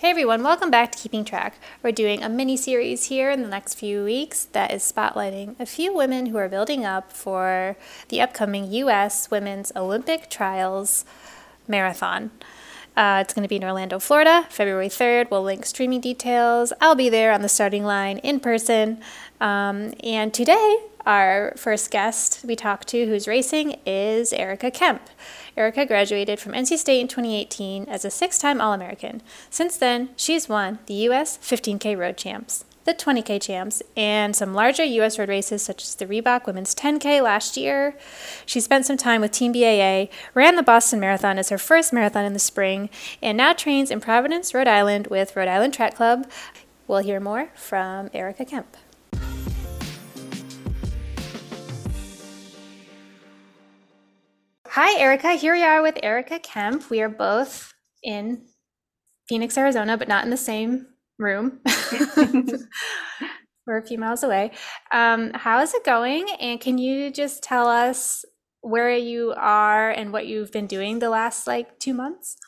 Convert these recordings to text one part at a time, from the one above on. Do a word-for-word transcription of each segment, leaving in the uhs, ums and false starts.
Hey everyone, welcome back to Keeping Track. We're doing a mini series here in the next few weeks that is spotlighting a few women who are building up for the upcoming U S Women's Olympic Trials Marathon. Uh, it's going to be in Orlando, Florida, February third. We'll link streaming details. I'll be there on the starting line in person. Um, and today, our first guest we talked to who's racing is Erica Kemp. Erica graduated from N C State in twenty eighteen as a six-time All-American. Since then, she's won the U S fifteen K Road Champs, the twenty K Champs, and some larger U S road races such as the Reebok Women's ten K last year. She spent some time with Team B A A, ran the Boston Marathon as her first marathon in the spring, and now trains in Providence, Rhode Island with Rhode Island Track Club. We'll hear more from Erica Kemp. Hi, Erica. Here we are with Erica Kemp. We are both in Phoenix, Arizona, but not in the same room. We're a few miles away. Um, how is it going? And can you just tell us where you are and what you've been doing the last like two months?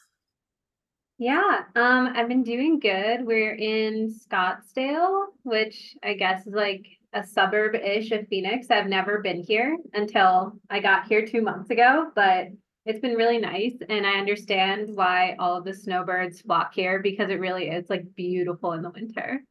Yeah, um, I've been doing good. We're in Scottsdale, which I guess is like a suburb-ish of Phoenix. I've never been here until I got here two months ago, but it's been really nice. And I understand why all of the snowbirds flock here because it really is like beautiful in the winter.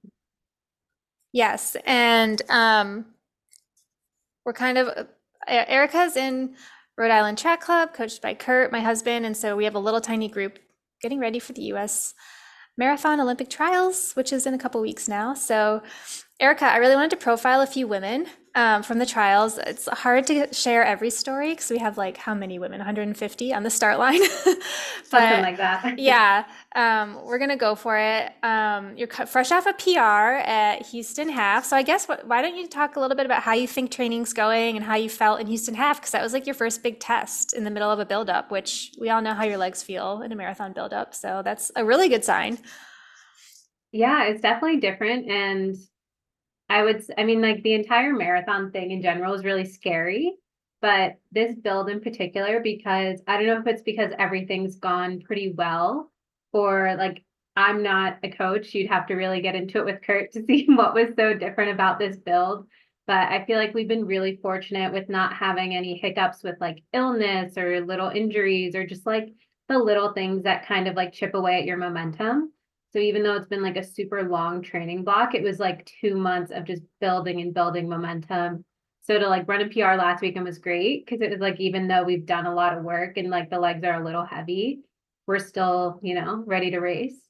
Yes, and um, we're kind of, Erica's in Rhode Island Track Club, coached by Kurt, my husband, and so we have a little tiny group getting ready for the U S Marathon Olympic Trials, which is in a couple weeks now. So, Erica, I really wanted to profile a few women um, from the trials. It's hard to share every story because we have like how many women? one hundred fifty on the start line. Something But like that. yeah, um, we're gonna go for it. Um, you're cu- fresh off a P R at Houston Half, so I guess what, why don't you talk a little bit about how you think training's going and how you felt in Houston Half? Because that was like your first big test in the middle of a buildup, which we all know how your legs feel in a marathon buildup. So that's a really good sign. Yeah, it's definitely different. And I would, s- I mean, like the entire marathon thing in general is really scary, but this build in particular, because I don't know if it's because everything's gone pretty well, or like I'm not a coach. You'd have to really get into it with Kurt to see what was so different about this build. But I feel like we've been really fortunate with not having any hiccups with like illness or little injuries or just like the little things that kind of like chip away at your momentum. So even though it's been like a super long training block, it was like two months of just building and building momentum. So to like run a P R last weekend was great because it was like even though we've done a lot of work and like the legs are a little heavy, we're still, you know, ready to race.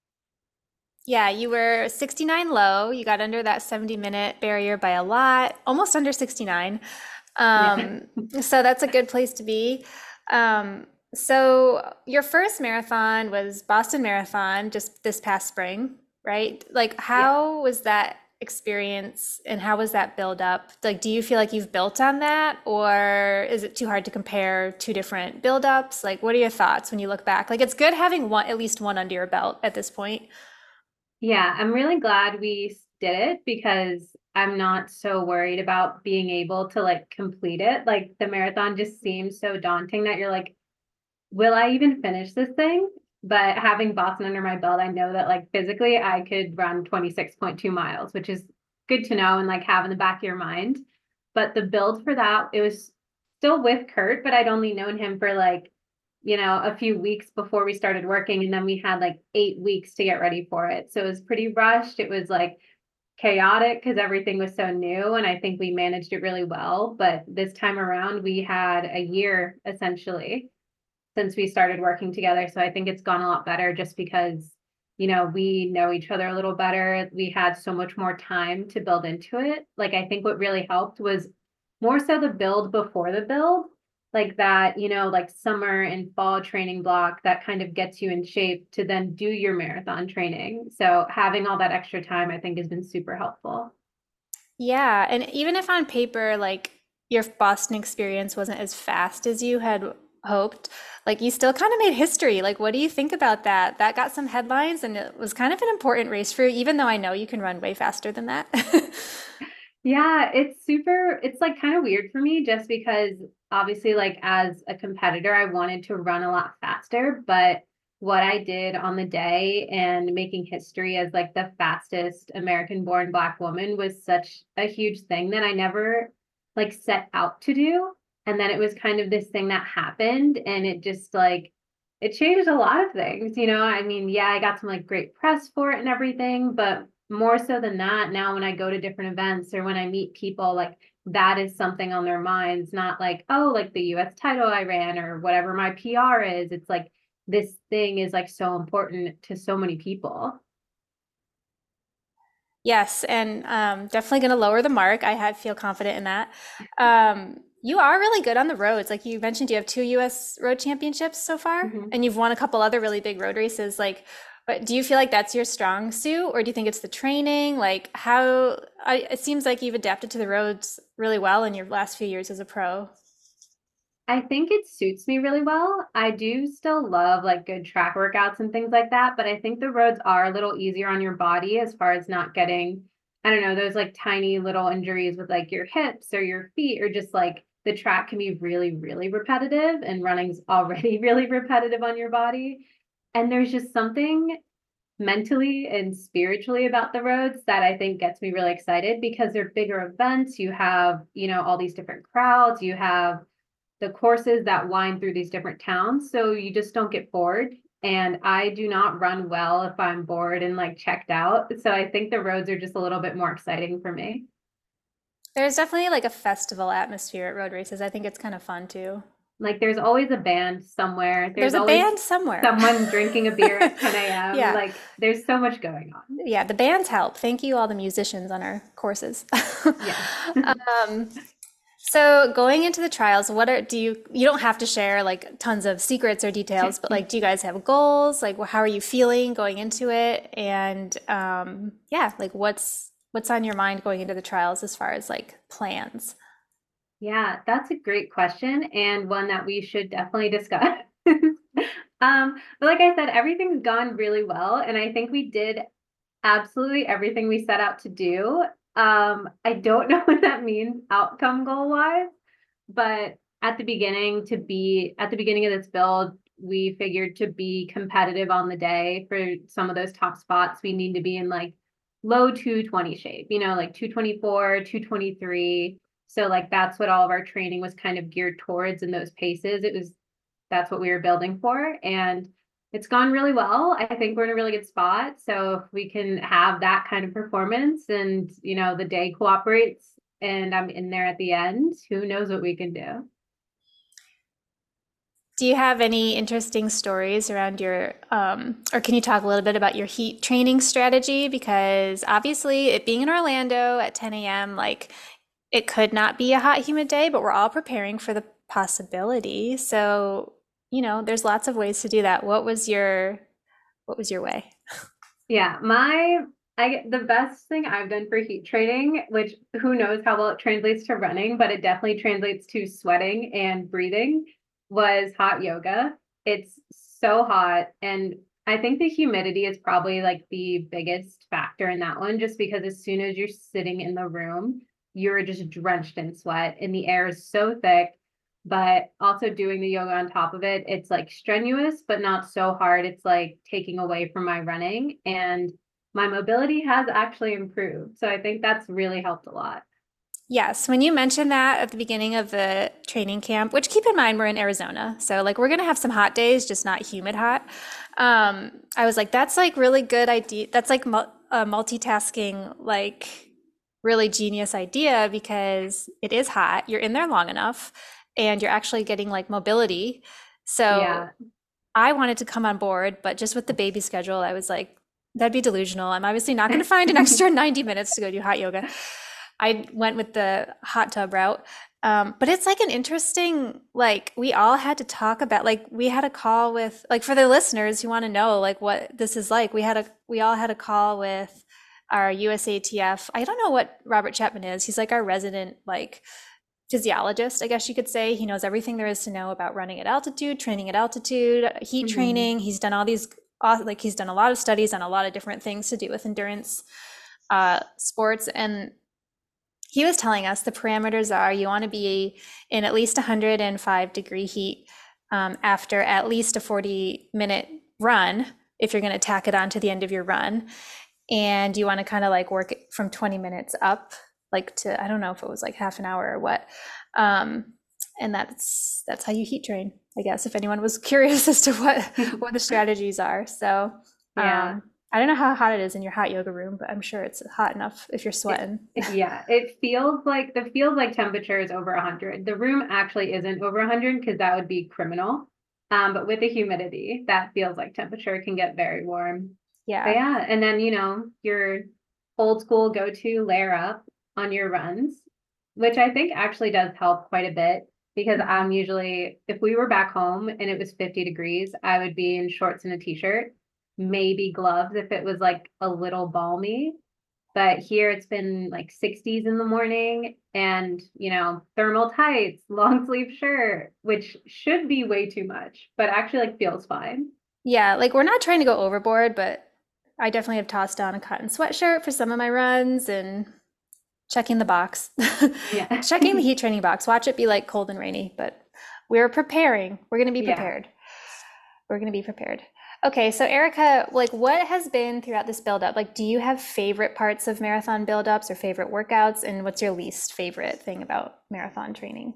Yeah, you were sixty-nine low. You got under that seventy minute barrier by a lot, almost under sixty-nine. Yeah. Um, so that's a good place to be. Um, so your first marathon was Boston Marathon just this past spring, right? Like, Yeah. how was that experience and how was that build up? Like, do you feel like you've built on that, or is it too hard to compare two different build ups? Like, what are your thoughts when you look back? Like, it's good having one, at least one under your belt at this point. Yeah, I'm really glad we did it because I'm not so worried about being able to like complete it. Like the marathon just seems so daunting that you're like, will I even finish this thing? But having Boston under my belt, I know that like physically I could run twenty-six point two miles, which is good to know and like have in the back of your mind. But the build for that, it was still with Kurt, but I'd only known him for like, you know, a few weeks before we started working. And then we had like eight weeks to get ready for it. So it was pretty rushed. It was like chaotic because everything was so new. And I think we managed it really well. But this time around, we had a year essentially since we started working together. So I think it's gone a lot better just because, you know, we know each other a little better. We had so much more time to build into it. Like, I think what really helped was more so the build before the build, like that, you know, like summer and fall training block that kind of gets you in shape to then do your marathon training. So having all that extra time, I think has been super helpful. Yeah, and even if on paper, like your Boston experience wasn't as fast as you had hoped, like you still kind of made history. Like, what do you think about that? That got some headlines and it was kind of an important race for you, even though I know you can run way faster than that. Yeah, it's super, it's like kind of weird for me just because obviously, like, as a competitor, I wanted to run a lot faster, but what I did on the day and making history as like the fastest American born Black woman was such a huge thing that I never like set out to do. And then it was kind of this thing that happened and it just like it changed a lot of things, you know. I mean, yeah, I got some like great press for it and everything, but more so than that, now when I go to different events or when I meet people, like that is something on their minds, not like, oh, like the U S title I ran or whatever my P R is. It's like this thing is like so important to so many people. Yes, and um, definitely going to lower the mark. I have, feel confident in that. Um, you are really good on the roads. Like you mentioned, you have two U S road championships so far, Mhm. and you've won a couple other really big road races. Like, but do you feel like that's your strong suit, or do you think it's the training? Like, how I, it seems like you've adapted to the roads really well in your last few years as a pro. I think it suits me really well. I do still love like good track workouts and things like that, but I think the roads are a little easier on your body as far as not getting, I don't know, those like tiny little injuries with like your hips or your feet, or just like the track can be really, really repetitive, and running's already really repetitive on your body. And there's just something mentally and spiritually about the roads that I think gets me really excited because they're bigger events. You have, you know, all these different crowds, you have the courses that wind through these different towns. So you just don't get bored. And I do not run well if I'm bored and like checked out. So I think the roads are just a little bit more exciting for me. There's definitely like a festival atmosphere at road races. I think it's kind of fun too. Like there's always a band somewhere. There's There's a always band somewhere. someone drinking a beer at ten a m. Yeah. Like there's so much going on. Yeah, the bands help. Thank you, all the musicians on our courses. Yes. Um, so going into the trials, what are, do you, you don't have to share like tons of secrets or details, but like, do you guys have goals? Like, wh- how are you feeling going into it? And um, yeah, like what's, what's on your mind going into the trials as far as like plans? Yeah, that's a great question and one that we should definitely discuss. Um, but like I said, everything's gone really well, and I think we did absolutely everything we set out to do. Um, I don't know what that means outcome goal wise, but at the beginning to be at the beginning of this build, we figured to be competitive on the day for some of those top spots, we need to be in like low two twenty shape, you know, like two twenty-four, two twenty-three. So like that's what all of our training was kind of geared towards in those paces. It was that's what we were building for. And it's gone really well. I think we're in a really good spot. So if we can have that kind of performance and, you know, the day cooperates and I'm in there at the end, who knows what we can do. Do you have any interesting stories around your, um, or can you talk a little bit about your heat training strategy? Because obviously, it being in Orlando at ten a m, like it could not be a hot, humid day, but we're all preparing for the possibility. So, you know, there's lots of ways to do that. What was your, what was your way? Yeah, my I the best thing I've done for heat training, which who knows how well it translates to running, but it definitely translates to sweating and breathing, was hot yoga. It's so hot, and I think the humidity is probably like the biggest factor in that one, just because as soon as you're sitting in the room, you're just drenched in sweat and the air is so thick. But also doing the yoga on top of it, it's like strenuous, but not so hard. It's like taking away from my running, and my mobility has actually improved. So I think that's really helped a lot. Yes, when you mentioned that at the beginning of the training camp, which keep in mind we're in Arizona, so like we're gonna have some hot days, just not humid hot. Um, I was like, that's like really good idea. That's like mul a multitasking, like really genius idea because it is hot. You're in there long enough, and you're actually getting like mobility. So Yeah. I wanted to come on board, but just with the baby schedule, I was like, that'd be delusional. I'm obviously not going to find an extra ninety minutes to go do hot yoga. I went with the hot tub route. Um, but it's like an interesting, like we all had to talk about, like we had a call with, like for the listeners who want to know like what this is like, we had a, we all had a call with our U S A T F. I don't know what Robert Chapman is. He's like our resident, like physiologist, I guess you could say. He knows everything there is to know about running at altitude, training at altitude, heat Mhm. training. He's done all these, uh, like he's done a lot of studies on a lot of different things to do with endurance uh, sports. And he was telling us the parameters are you want to be in at least one hundred five degree heat um, after at least a forty minute run if you're going to tack it on to the end of your run. And you want to kind of like work it from twenty minutes up, like to, I don't know if it was like half an hour or what. Um, and that's that's how you heat train, I guess, if anyone was curious as to what what the strategies are. So Yeah. um, I don't know how hot it is in your hot yoga room, but I'm sure it's hot enough if you're sweating. It, yeah, it feels like the feels like temperature is over one hundred. The room actually isn't over one hundred because that would be criminal. Um, but with the humidity, that feels like temperature can get very warm. But Yeah. yeah, and then you know, your old school go-to layer up on your runs, which I think actually does help quite a bit because Mhm. I'm usually, if we were back home and it was fifty degrees, I would be in shorts and a t-shirt, maybe gloves if it was like a little balmy. But here it's been like sixties in the morning and, you know, thermal tights, long sleeve shirt, which should be way too much, but actually like feels fine. Yeah, like we're not trying to go overboard, but I definitely have tossed on a cotton sweatshirt for some of my runs and checking the box. Yeah. Checking the heat training box. Watch it be like cold and rainy, but we're preparing. We're going to be Yeah. prepared. We're going to be prepared. Okay, so Erica, like what has been throughout this buildup? Like, do you have favorite parts of marathon buildups or favorite workouts? And what's your least favorite thing about marathon training?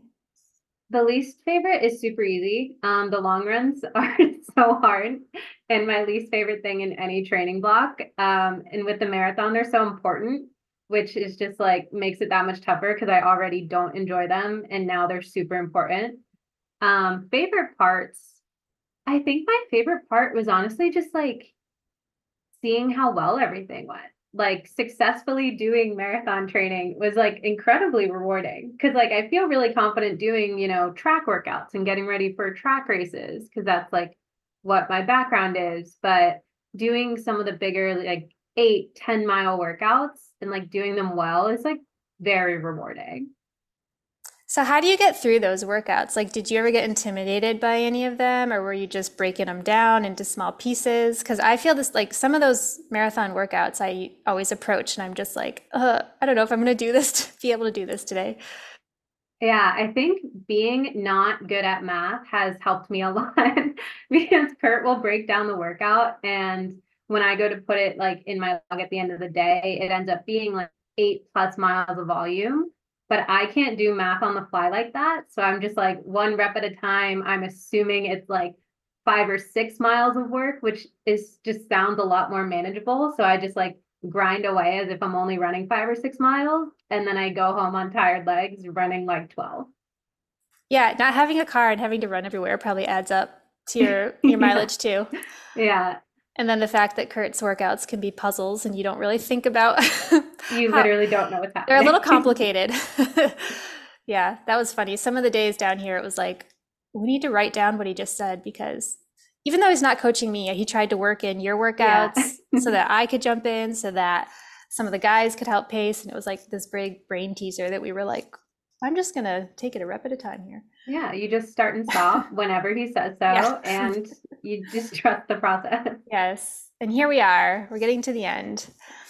The least favorite is super easy. Um, the long runs are so hard and my least favorite thing in any training block. Um, and with the marathon, they're so important, which is just like makes it that much tougher because I already don't enjoy them and now they're super important. Um, favorite parts. I think my favorite part was honestly just like seeing how well everything went. Like successfully doing marathon training was like incredibly rewarding because like I feel really confident doing, you know, track workouts and getting ready for track races because that's like what my background is. But doing some of the bigger like eight, ten mile workouts and like doing them well is like very rewarding. So how do you get through those workouts? Like, did you ever get intimidated by any of them, or were you just breaking them down into small pieces? Because I feel this, like some of those marathon workouts I always approach and I'm just like, uh, I don't know if I'm going to do this, to be able to do this today. Yeah, I think being not good at math has helped me a lot because Kurt will break down the workout and when I go to put it like in my log at the end of the day, it ends up being like eight plus miles of volume. But I can't do math on the fly like that. So I'm just like one rep at a time. I'm assuming it's like five or six miles of work, which is just sounds a lot more manageable. So I just like grind away as if I'm only running five or six miles. And then I go home on tired legs running like twelve. Yeah, not having a car and having to run everywhere probably adds up to your your Yeah. mileage too. Yeah. And then the fact that Kurt's workouts can be puzzles and you don't really think about You how literally don't know what's they're a little happening. complicated. Yeah, that was funny. Some of the days down here, it was like, we need to write down what he just said because even though he's not coaching me, he tried to work in your Yeah. workouts so that I could jump in, so that some of the guys could help pace. And it was like this big brain teaser that we were like, I'm just going to take it a rep at a time here. Yeah. You just start and stop whenever he says so, Yeah. and you just trust the process. Yes. And here we are. We're getting to the end.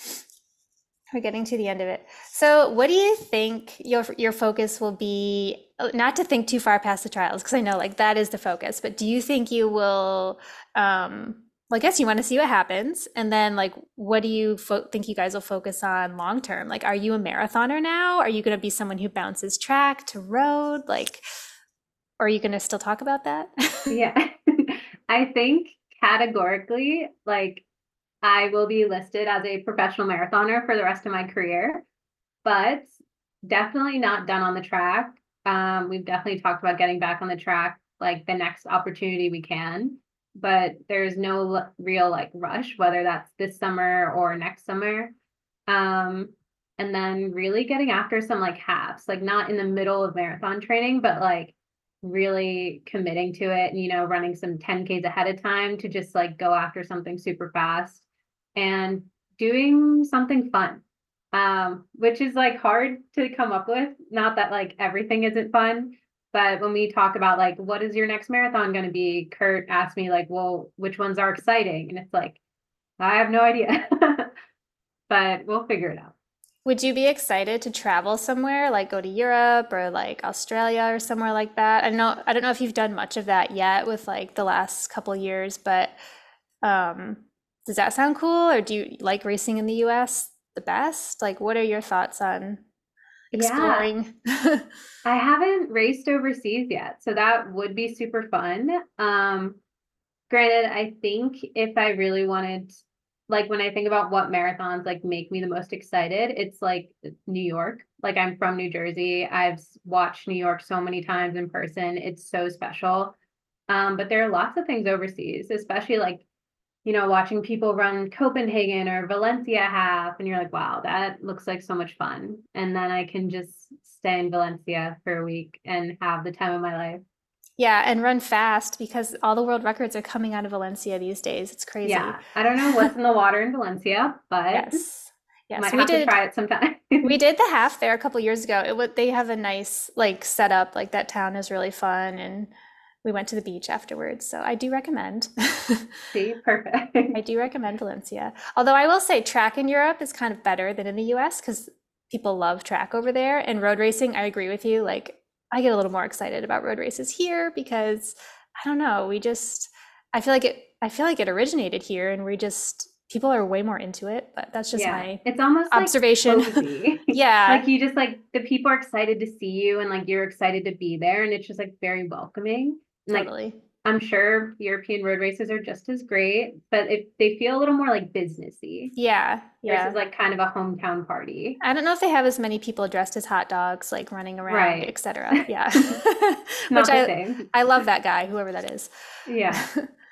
We're getting to the end of it. So, what do you think your your focus will be? Not to think too far past the trials, because I know like that is the focus. But do you think you will? Um, well, I guess you want to see what happens, and then like, what do you fo think you guys will focus on long term? Like, are you a marathoner now? Are you going to be someone who bounces track to road? Like, or are you going to still talk about that? Yeah. I think categorically, like I will be listed as a professional marathoner for the rest of my career, but definitely not done on the track. Um, we've definitely talked about getting back on the track like the next opportunity we can, but there's no l- real like rush, whether that's this summer or next summer. Um, and then really getting after some like halves, like not in the middle of marathon training, but like really committing to it and, you know, running some ten Ks ahead of time to just like go after something super fast and doing something fun. Um, which is like hard to come up with. Not that like everything isn't fun, but when we talk about like what is your next marathon going to be, Kurt asked me like, well, which ones are exciting? And it's like, I have no idea, but we'll figure it out. Would you be excited to travel somewhere, like go to Europe or like Australia or somewhere like that? I know I don't know if you've done much of that yet with like the last couple years, but Um, does that sound cool, or do you like racing in the U S the best? Like, what are your thoughts on Yeah, exploring? I haven't raced overseas yet, so that would be super fun. Um, granted, I think if I really wanted, like when I think about what marathons like make me the most excited, it's like New York. Like I'm from New Jersey. I've s- watched New York so many times in person. It's so special. Um, but there are lots of things overseas, especially like, you know, watching people run Copenhagen or Valencia half, and you're like, wow, that looks like so much fun. And then I can just stay in Valencia for a week and have the time of my life. Yeah, and run fast because all the world records are coming out of Valencia these days. It's crazy. Yeah, I don't know what's in the water in Valencia, but Yes. Yes, might we have to did try it sometime. we did the half there a couple years ago. It would they have a nice like setup, like that town is really fun and we went to the beach afterwards. So I do recommend. See, perfect. I do recommend Valencia. Although I will say track in Europe is kind of better than in the U S because people love track over there. And road racing, I agree with you. Like I get a little more excited about road races here because I don't know, we just I feel like it I feel like it originated here and we just people are way more into it, but that's just Yeah, my it's almost like observation. cozy. Yeah, Like you just like the people are excited to see you and like you're excited to be there and it's just like very welcoming. And like totally. I'm sure European road races are just as great, but if they feel a little more like businessy Yeah, versus yeah. like kind of a hometown party. I don't know if they have as many people dressed as hot dogs, like running around, Right. et cetera. Yeah. Which Not the I same. I love that guy, whoever that is. Yeah.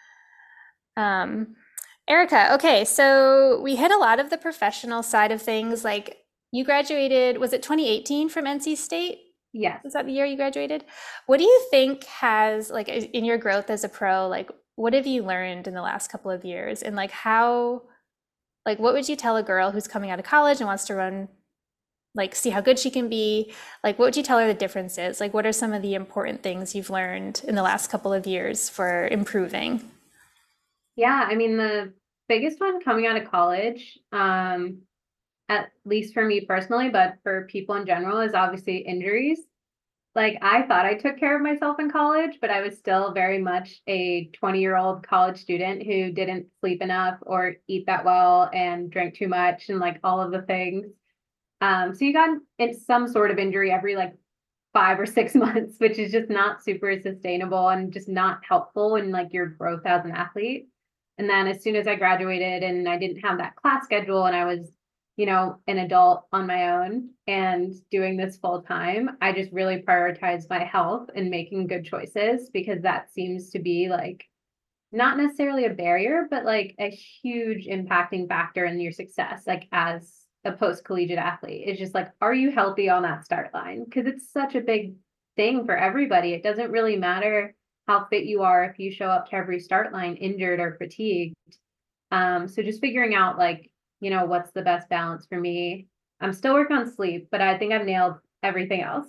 Um, Erica, okay, so we hit a lot of the professional side of things. Like you graduated, was it twenty eighteen from N C State? Yes. Was that the year you graduated? What do you think has, like, in your growth as a pro, like, what have you learned in the last couple of years? And like, how, like, what would you tell a girl who's coming out of college and wants to run, like, see how good she can be? Like, what would you tell her the difference is? Like, what are some of the important things you've learned in the last couple of years for improving? Yeah, I mean the biggest one coming out of college, um, at least for me personally, but for people in general, is obviously injuries. Like I thought I took care of myself in college, but I was still very much a twenty year old college student who didn't sleep enough or eat that well and drank too much and like all of the things. Um, so you got in some sort of injury every like five or six months, which is just not super sustainable and just not helpful in like your growth as an athlete. And then as soon as I graduated and I didn't have that class schedule and I was, you know, an adult on my own and doing this full time, I just really prioritized my health and making good choices because that seems to be like not necessarily a barrier, but like a huge impacting factor in your success, like as a post collegiate athlete. It's just like, are you healthy on that start line? Because it's such a big thing for everybody. It doesn't really matter how fit you are if you show up to every start line injured or fatigued. Um, so just figuring out like, you know, what's the best balance for me. I'm still working on sleep, but I think I've nailed everything else.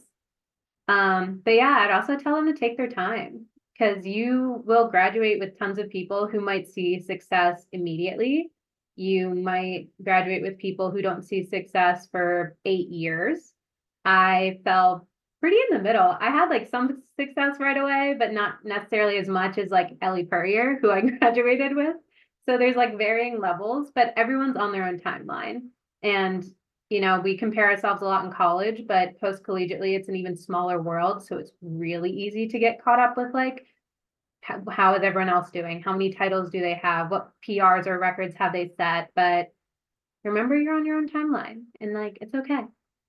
Um, but yeah, I'd also tell them to take their time because you will graduate with tons of people who might see success immediately. You might graduate with people who don't see success for eight years. I fell pretty in the middle. I had like some success right away, but not necessarily as much as like Ellie Purrier, who I graduated with. So there's like varying levels, but everyone's on their own timeline. And you know, we compare ourselves a lot in college, but post collegiately, it's an even smaller world. So it's really easy to get caught up with like, how, how is everyone else doing? How many titles do they have? What P Rs or records have they set? But remember, you're on your own timeline and like, it's okay.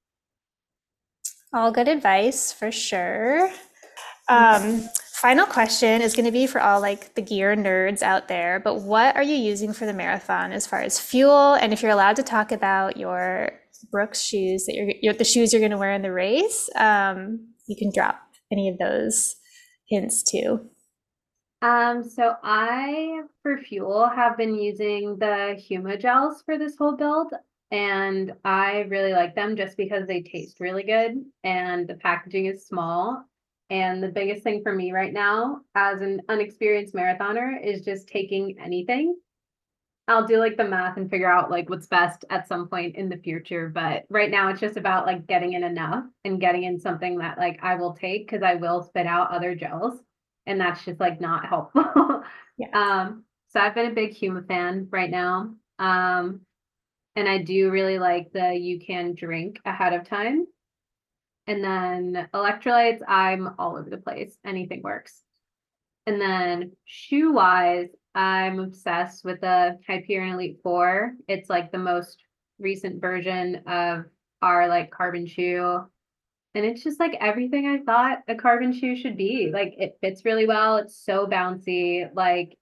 All good advice for sure. Um, final question is going to be for all like the gear nerds out there, but what are you using for the marathon as far as fuel? And if you're allowed to talk about your Brooks shoes that you're, you're the shoes you're going to wear in the race, um, you can drop any of those hints too. Um, so I, for fuel, have been using the Huma gels for this whole build, and I really like them just because they taste really good and the packaging is small. And the biggest thing for me right now, as an unexperienced marathoner, is just taking anything. I'll do like the math and figure out like what's best at some point in the future. But right now it's just about like getting in enough and getting in something that like I will take because I will spit out other gels. And that's just like not helpful. Yeah. um, So I've been a big Huma fan right now. Um, and I do really like the you can drink ahead of time. And then electrolytes, I'm all over the place. Anything works. And then shoe wise, I'm obsessed with the Hyperion Elite Four. It's like the most recent version of our like carbon shoe. And it's just like everything I thought a carbon shoe should be. Like it fits really well. It's so bouncy. Like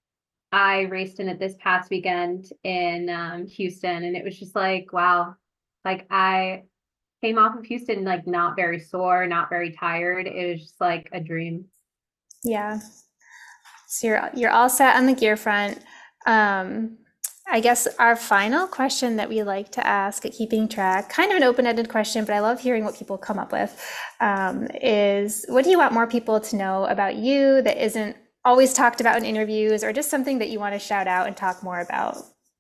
I raced in it this past weekend in um, Houston, and it was just like, wow. Like I came off of Houston like not very sore, not very tired. It was just like a dream. Yeah. So you're you're all set on the gear front. Um, I guess our final question that we like to ask at Keeping Track, kind of an open-ended question, but I love hearing what people come up with, um, is what do you want more people to know about you that isn't always talked about in interviews, or just something that you want to shout out and talk more about?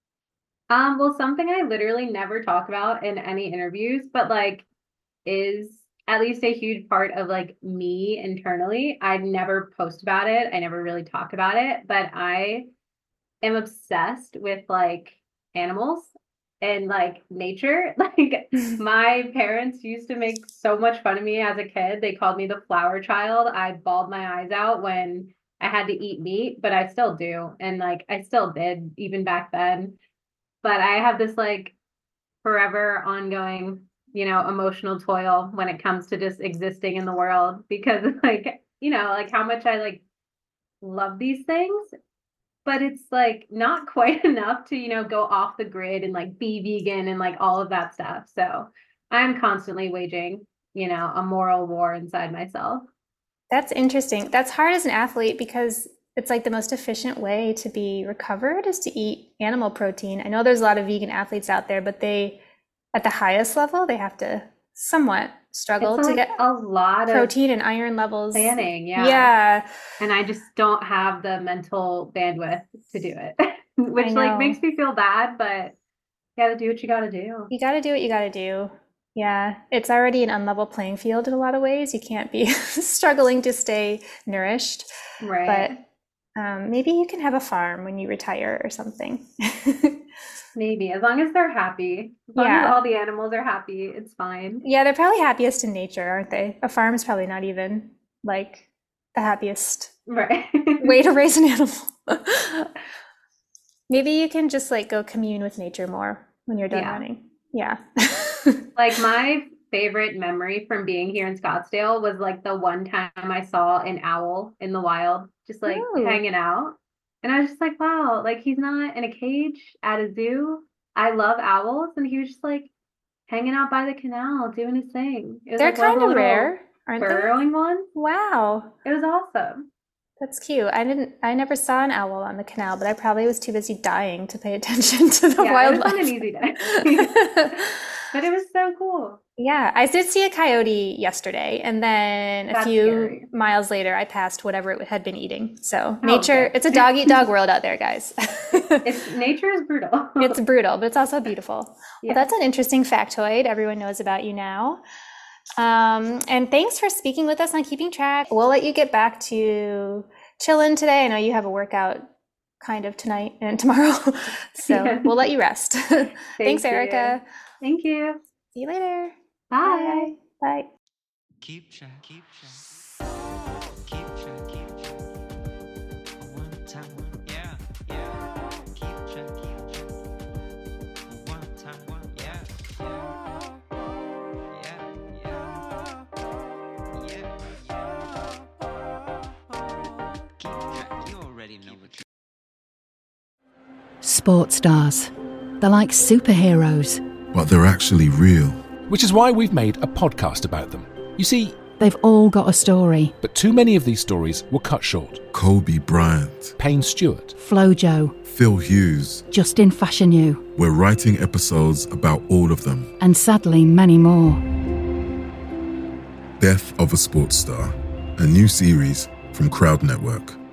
Um, well, something I literally never talk about in any interviews, but like is at least a huge part of like me internally. I never post about it. I never really talk about it, but I am obsessed with like animals and like nature. Like my parents used to make so much fun of me as a kid. They called me the flower child. I bawled my eyes out when I had to eat meat, but I still do. And like I still did even back then. But I have this like forever ongoing, you know, emotional toil when it comes to just existing in the world, because like, you know, like how much I like love these things, but it's like not quite enough to, you know, go off the grid and like be vegan and like all of that stuff. So I'm constantly waging, you know, a moral war inside myself. That's interesting. That's hard as an athlete because it's like the most efficient way to be recovered is to eat animal protein. I know there's a lot of vegan athletes out there, but they, at the highest level, they have to somewhat struggle It's to like get a lot protein of and iron levels. planning. Yeah. Yeah. And I just don't have the mental bandwidth to do it, which I like know. makes me feel bad, but you gotta do what you gotta do. You got to do what you got to do. Yeah. It's already an unlevel playing field in a lot of ways. You can't be struggling to stay nourished. Right. But um, maybe you can have a farm when you retire or something. Maybe, as long as they're happy. As long as Yeah. all the animals are happy, it's fine. Yeah, they're probably happiest in nature, aren't they? A farm is probably not even like the happiest Right. way to raise an animal. Maybe you can just like go commune with nature more when you're done Yeah. running. Yeah. Like my favorite memory from being here in Scottsdale was like the one time I saw an owl in the wild, just like Ooh. hanging out. And I was just like, wow, like he's not in a cage at a zoo. I love owls. And he was just like hanging out by the canal doing his thing. It was They're like one kind the of little rare, aren't they? burrowing ones. Wow. It was awesome. That's cute. I didn't, I never saw an owl on the canal, but I probably was too busy dying to pay attention to the Yeah, it wildlife. wasn't an easy day. But it was so cool. Yeah, I did see a coyote yesterday, and then a That's few scary. miles later, I passed whatever it had been eating. So Oh, nature, good. it's a dog eat dog world out there, guys. It's nature is brutal. It's brutal, but it's also beautiful. Yeah. Well, that's an interesting factoid everyone knows about you now. Um, and thanks for speaking with us on Keeping Track. We'll let you get back to chilling today. I know you have a workout kind of tonight and tomorrow, so Yeah. we'll let you rest. Thanks, Thank you. Erica. Thank you. See you later. Bye. Bye. Keep track, keep track, keep track, keep track. One time, one, yeah, yeah. Keep track, keep track. One time, one, yeah, yeah, yeah, yeah, yeah. Keep track. You already know what you. Sports stars. They're like superheroes. But they're actually real. Which is why we've made a podcast about them. You see, They've all got a story. but too many of these stories were cut short. Kobe Bryant, Payne Stewart, Flojo, Phil Hughes. Justin Fashanu, We're writing episodes about all of them. and sadly many more. Death of a Sports Star, a new series from Crowd Network.